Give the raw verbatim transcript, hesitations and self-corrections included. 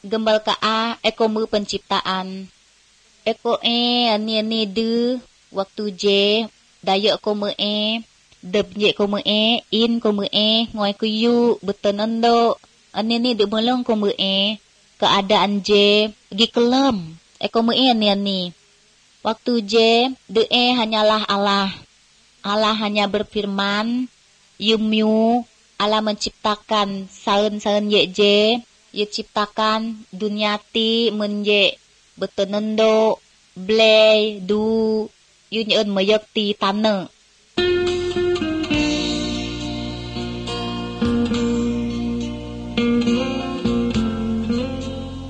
gembal ka a ekomu penciptaan. Eko e ani ani de waktu je dayo komu e deb je komu e in komu e ngoi kuyu betenendo ani ni de melong komu e keadaan je gi kelem ekomu e ani ani. Waktu je de e hanyalah Allah. Allah hanya berfirman, yumyu Allah menciptakan saun-saun ye je, ye ciptakan dunia ti menje betenendo blay du yun yun mayok ti taneng.